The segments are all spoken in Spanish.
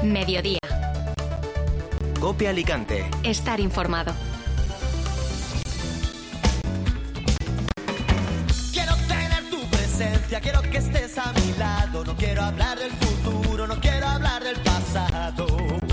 Mediodía. COPE Alicante. Estar informado. Quiero tener tu presencia, quiero que estés a mi lado. No quiero hablar del futuro, no quiero hablar del pasado.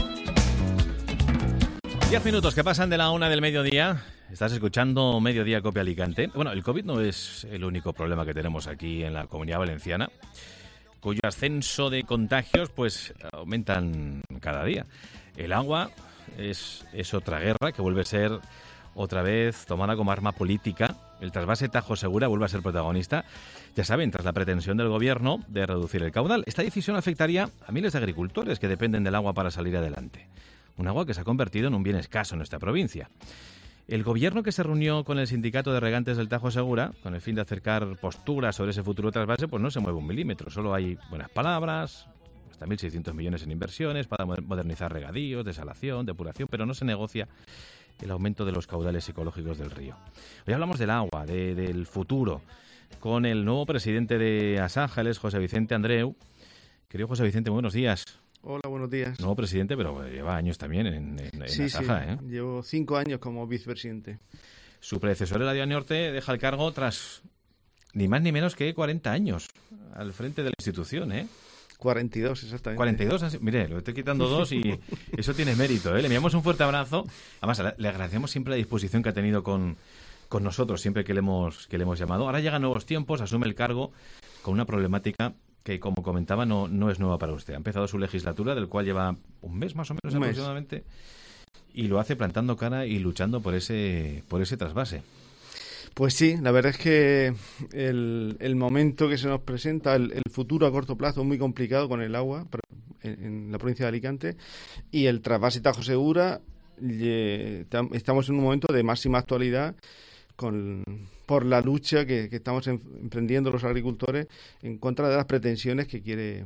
10 minutos que pasan de la 1 del mediodía. Estás escuchando Mediodía COPE Alicante. Bueno, el COVID no es el único problema que tenemos aquí en la Comunidad Valenciana, cuyo ascenso de contagios pues aumentan cada día. El agua es otra guerra que vuelve a ser otra vez tomada como arma política. El trasvase Tajo Segura vuelve a ser protagonista, ya saben, tras la pretensión del gobierno de reducir el caudal. Esta decisión afectaría a miles de agricultores que dependen del agua para salir adelante. Un agua que se ha convertido en un bien escaso en nuestra provincia. El gobierno, que se reunió con el sindicato de regantes del Tajo Segura con el fin de acercar posturas sobre ese futuro trasvase, pues no se mueve un milímetro. Solo hay buenas palabras, hasta 1.600 millones en inversiones para modernizar regadíos, desalación, depuración, pero no se negocia el aumento de los caudales ecológicos del río. Hoy hablamos del agua, del futuro, con el nuevo presidente de Asaja, él es José Vicente Andreu. Querido José Vicente, buenos días. Hola, buenos días. Nuevo presidente, pero lleva años también en Asaja, sí. ¿eh? Llevo 5 años como vicepresidente. Su predecesor, Eladio Norte, deja el cargo tras ni más ni menos que 40 años al frente de la institución, ¿eh? 42, exactamente. 42, mire, lo estoy quitando 2 y eso tiene mérito, ¿eh? Le enviamos un fuerte abrazo. Además, le agradecemos siempre la disposición que ha tenido con nosotros, siempre que le hemos llamado. Ahora llegan nuevos tiempos, asume el cargo con una problemática que, como comentaba, no es nueva para usted. Ha empezado su legislatura, del cual lleva un mes más o menos aproximadamente, y lo hace plantando cara y luchando por ese trasvase. Pues sí, la verdad es que el momento que se nos presenta, el futuro a corto plazo, es muy complicado con el agua en la provincia de Alicante, y el trasvase Tajo Segura, estamos en un momento de máxima actualidad por la lucha que estamos emprendiendo los agricultores en contra de las pretensiones que quiere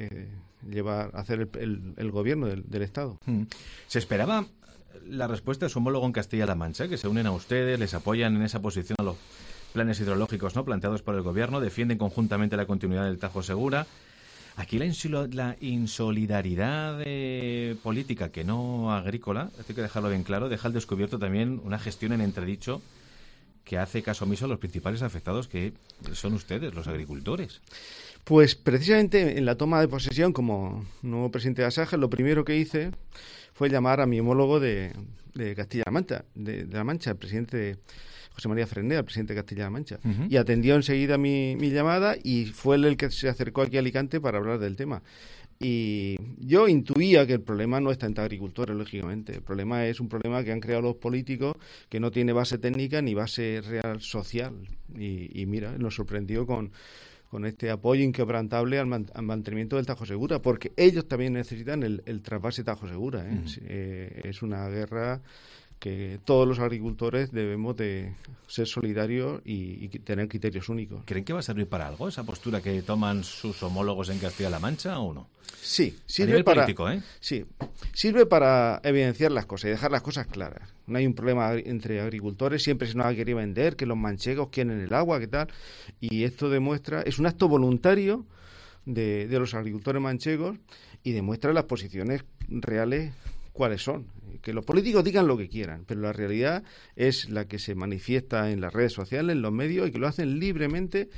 hacer el gobierno del Estado. ¿Se esperaba la respuesta de su homólogo en Castilla-La Mancha, que se unen a ustedes, les apoyan en esa posición a los planes hidrológicos, ¿no?, planteados por el gobierno, defienden conjuntamente la continuidad del Tajo Segura? Aquí la insolidaridad política, que no agrícola, hay que dejarlo bien claro, deja al descubierto también una gestión en entredicho que hace caso omiso a los principales afectados, que son ustedes, los agricultores. Pues precisamente en la toma de posesión como nuevo presidente de Asaja, lo primero que hice fue llamar a mi homólogo de Castilla-La Mancha, de La Mancha, el presidente José María Frendea, el presidente de Castilla-La Mancha. Uh-huh. Y atendió enseguida mi llamada y fue él el que se acercó aquí a Alicante para hablar del tema. Y yo intuía que el problema no está entre agricultores, lógicamente. El problema es un problema que han creado los políticos, que no tiene base técnica ni base real social. Y mira, nos sorprendió con este apoyo inquebrantable al mantenimiento del Tajo Segura, porque ellos también necesitan el trasvase Tajo Segura, ¿eh? Uh-huh. Es una guerra que todos los agricultores debemos de ser solidarios y tener criterios únicos. ¿Creen que va a servir para algo esa postura que toman sus homólogos en Castilla-La Mancha o no? Sí, sirve para político, ¿eh? Sí, sirve para evidenciar las cosas y dejar las cosas claras. No hay un problema entre agricultores, siempre se nos ha querido vender que los manchegos quieren el agua, que tal, y esto demuestra, es un acto voluntario de los agricultores manchegos y demuestra las posiciones reales cuáles son. Que los políticos digan lo que quieran, pero la realidad es la que se manifiesta en las redes sociales, en los medios, y que lo hacen libremente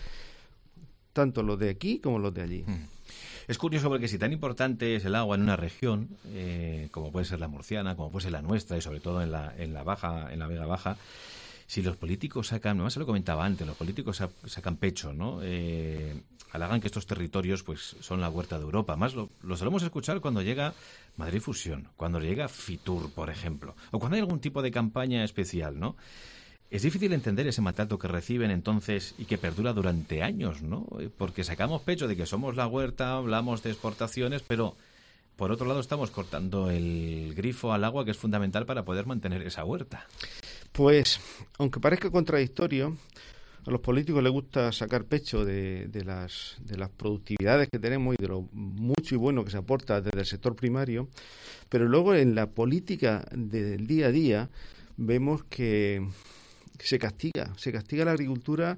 tanto los de aquí como los de allí. Es curioso porque si tan importante es el agua en una región, como puede ser la murciana, como puede ser la nuestra, y sobre todo en la Vega Baja, si los políticos sacan, además se lo comentaba antes, los políticos sacan pecho, ¿no? Halagan que estos territorios pues son la huerta de Europa. Más lo solemos escuchar cuando llega Madrid Fusión, cuando llega Fitur, por ejemplo, o cuando hay algún tipo de campaña especial, ¿no? Es difícil entender ese maltrato que reciben entonces y que perdura durante años, ¿no? Porque sacamos pecho de que somos la huerta, hablamos de exportaciones, pero por otro lado estamos cortando el grifo al agua, que es fundamental para poder mantener esa huerta. Pues, aunque parezca contradictorio, a los políticos les gusta sacar pecho de las productividades que tenemos y de lo mucho y bueno que se aporta desde el sector primario, pero luego en la política del día a día vemos que se castiga la agricultura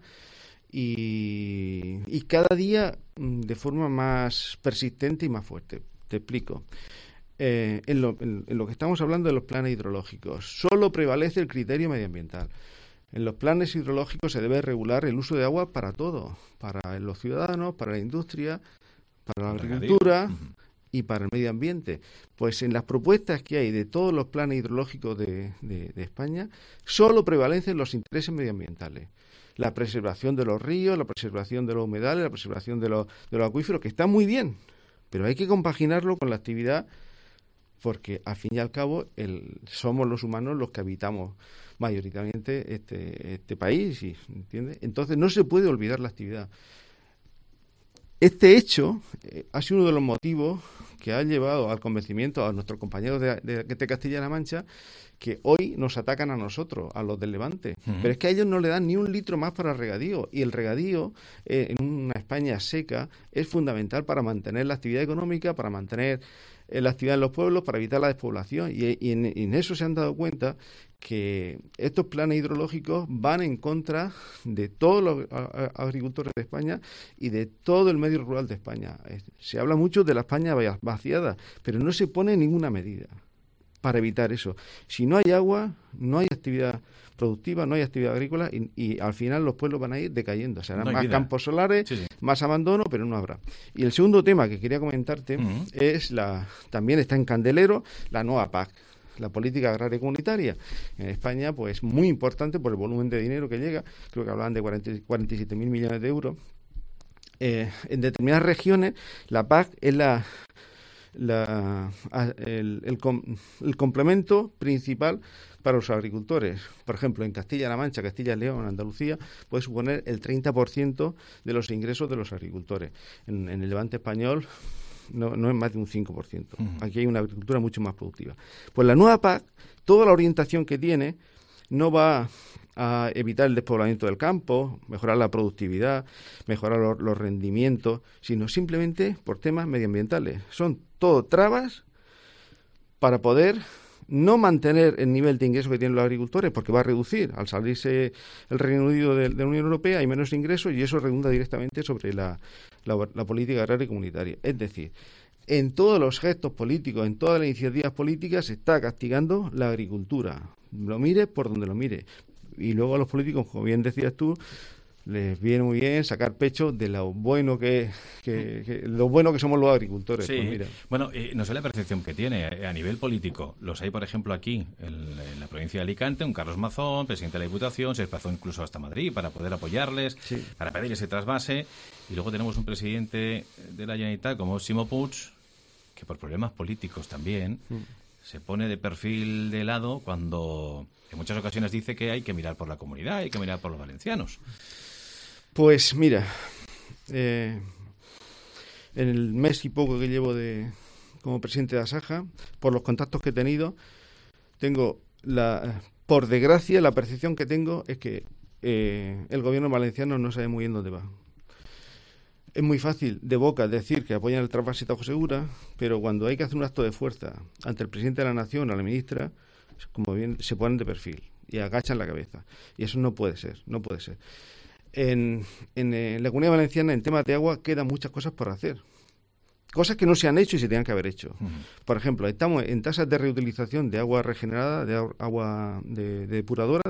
y cada día de forma más persistente y más fuerte. Te explico. en lo que estamos hablando de los planes hidrológicos, solo prevalece el criterio medioambiental. En los planes hidrológicos se debe regular el uso de agua para todo, para los ciudadanos, para la industria, para la agricultura y para el medio ambiente. Pues en las propuestas que hay de todos los planes hidrológicos de España, solo prevalecen los intereses medioambientales. La preservación de los ríos, la preservación de los humedales, la preservación de los acuíferos, que está muy bien, pero hay que compaginarlo con la actividad, porque al fin y al cabo somos los humanos los que habitamos mayoritariamente este país, ¿entiendes? Entonces no se puede olvidar la actividad. Este hecho ha sido uno de los motivos que ha llevado al convencimiento a nuestros compañeros de Castilla-La Mancha, que hoy nos atacan a nosotros, a los del Levante. Pero es que a ellos no le dan ni un litro más para regadío. Y el regadío en una España seca es fundamental para mantener la actividad económica, para mantener la actividad en los pueblos, para evitar la despoblación. Y en eso se han dado cuenta que estos planes hidrológicos van en contra de todos los agricultores de España y de todo el medio rural de España. Se habla mucho de la España vaciada, pero no se pone ninguna medida para evitar eso. Si no hay agua, no hay actividad productiva, no hay actividad agrícola y al final los pueblos van a ir decayendo. Serán más campos solares, más abandono, pero no habrá. Y el segundo tema que quería comentarte es también está en candelero la nueva PAC, la política agraria comunitaria. En España, pues muy importante por el volumen de dinero que llega, creo que hablaban de 47.000 millones de euros. En determinadas regiones, la PAC es el complemento principal para los agricultores. Por ejemplo, en Castilla-La Mancha, Castilla y León, Andalucía, puede suponer el 30% de los ingresos de los agricultores. En el Levante español no es más de un 5%. Aquí hay una agricultura mucho más productiva. Pues la nueva PAC, toda la orientación que tiene, no va a evitar el despoblamiento del campo, mejorar la productividad, mejorar los rendimientos, sino simplemente por temas medioambientales. Son todo trabas para poder no mantener el nivel de ingresos que tienen los agricultores, porque va a reducir. Al salirse el Reino Unido de la Unión Europea hay menos ingresos y eso redunda directamente sobre la política agraria comunitaria. Es decir, en todos los gestos políticos, en todas las iniciativas políticas se está castigando la agricultura. Lo mire por donde lo mire. Y luego a los políticos, como bien decías tú, les viene muy bien sacar pecho de lo bueno que somos los agricultores. Sí. Pues mira. Bueno, no sé la percepción que tiene a nivel político. Los hay, por ejemplo, aquí en la provincia de Alicante, un Carlos Mazón, presidente de la Diputación, se desplazó incluso hasta Madrid para poder apoyarles, para pedir ese trasvase. Y luego tenemos un presidente de la Generalitat como Ximo Puig, que por problemas políticos también se pone de perfil de lado cuando en muchas ocasiones dice que hay que mirar por la comunidad, hay que mirar por los valencianos. Pues mira, en el mes y poco que llevo como presidente de Asaja, por los contactos que he tenido, por desgracia, la percepción que tengo es que el gobierno valenciano no sabe muy bien dónde va. Es muy fácil de boca decir que apoyan el trasvase Tajo Segura, pero cuando hay que hacer un acto de fuerza ante el presidente de la Nación, a la ministra, como bien se ponen de perfil y agachan la cabeza. Y eso no puede ser, no puede ser. En la Comunidad Valenciana, en temas de agua, quedan muchas cosas por hacer. Cosas que no se han hecho y se tenían que haber hecho. Por ejemplo, estamos en tasas de reutilización de agua regenerada, de agua de depuradora,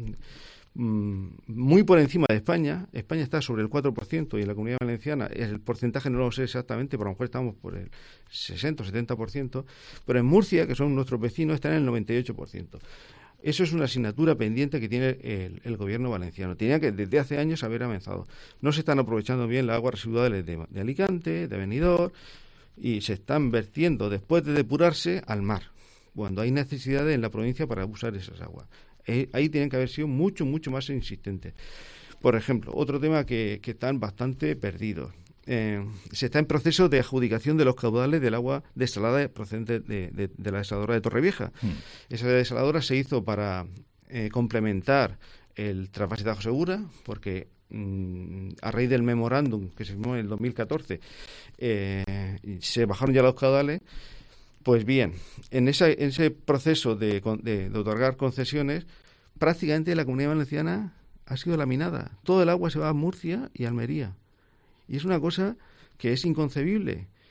muy por encima de España. España está sobre el 4% y en la Comunidad Valenciana el porcentaje no lo sé exactamente, pero a lo mejor estamos por el 60 o 70%, pero en Murcia, que son nuestros vecinos, están en el 98%. Eso es una asignatura pendiente que tiene el gobierno valenciano. Tenía que desde hace años haber avanzado. No se están aprovechando bien las aguas residuales de Alicante, de Benidorm, y se están vertiendo después de depurarse al mar, cuando hay necesidades en la provincia para usar esas aguas. Ahí tienen que haber sido mucho más insistentes. Por ejemplo, otro tema que están bastante perdidos. Se está en proceso de adjudicación de los caudales del agua desalada procedente de la desaladora de Torrevieja. Esa desaladora se hizo para complementar el trasvase Tajo Segura, porque a raíz del memorándum que se firmó en el 2014 se bajaron ya los caudales. Pues bien, en ese proceso de otorgar concesiones, prácticamente la Comunidad Valenciana ha sido laminada. Todo el agua se va a Murcia y Almería. Y es una cosa que es inconcebible.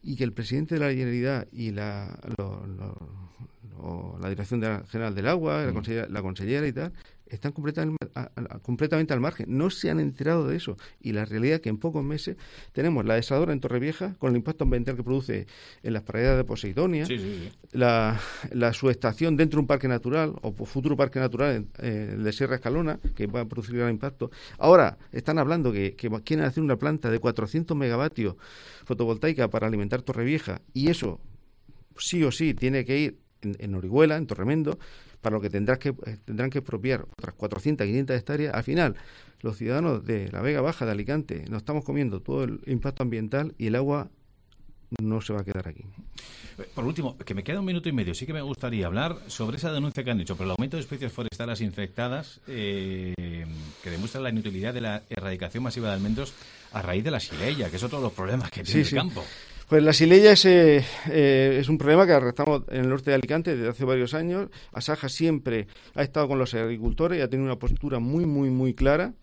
y que el presidente de la Generalidad y la Dirección General del Agua, la consellera y tal, están completamente al margen. No se han enterado de eso. Y la realidad es que en pocos meses tenemos la desaladora en Torrevieja, con el impacto ambiental que produce en las praderas de Poseidonia, la subestación dentro de un parque natural, o futuro parque natural de Sierra Escalona, que va a producir gran impacto. Ahora están hablando que quieren hacer una planta de 400 megavatios fotovoltaica para alimentar Torrevieja, y eso sí o sí tiene que ir en Orihuela, en Torremendo, para lo que tendrán que expropiar otras 400, 500 hectáreas. Al final, los ciudadanos de la Vega Baja, de Alicante, nos estamos comiendo todo el impacto ambiental y el agua no se va a quedar aquí. Por último, que me queda 1 minuto y medio, sí que me gustaría hablar sobre esa denuncia que han hecho por el aumento de especies forestales infectadas, que demuestra la inutilidad de la erradicación masiva de almendros a raíz de la xylella, que es otro de los problemas que tiene el campo. Pues la xylella es un problema que arrastramos en el norte de Alicante desde hace varios años. Asaja siempre ha estado con los agricultores y ha tenido una postura muy, muy, muy clara.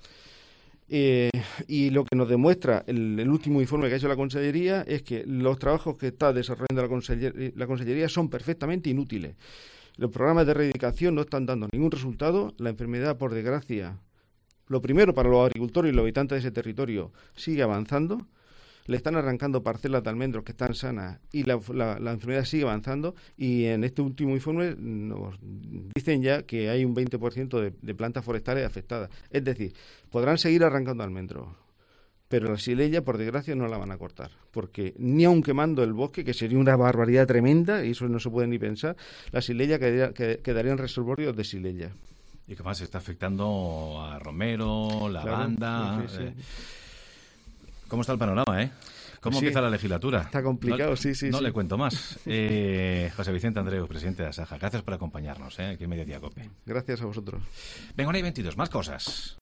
Y lo que nos demuestra el último informe que ha hecho la Consellería es que los trabajos que está desarrollando la Consellería son perfectamente inútiles. Los programas de erradicación no están dando ningún resultado. La enfermedad, por desgracia, lo primero para los agricultores y los habitantes de ese territorio, sigue avanzando. Le están arrancando parcelas de almendros que están sanas y la enfermedad sigue avanzando, y en este último informe nos dicen ya que hay un 20% de plantas forestales afectadas. Es decir, podrán seguir arrancando almendros, pero la xylella, por desgracia, no la van a cortar, porque ni aun quemando el bosque, que sería una barbaridad tremenda, y eso no se puede ni pensar, la xylella quedaría en reservorios de xylella. Y que más está afectando a romero, lavanda... Claro, sí. ¿Cómo está el panorama, ¿Cómo empieza la legislatura? Está complicado, No le cuento más. José Vicente Andreu, presidente de Asaja, gracias por acompañarnos aquí en Mediodía COPE. Gracias a vosotros. Venga, 1:22, más cosas.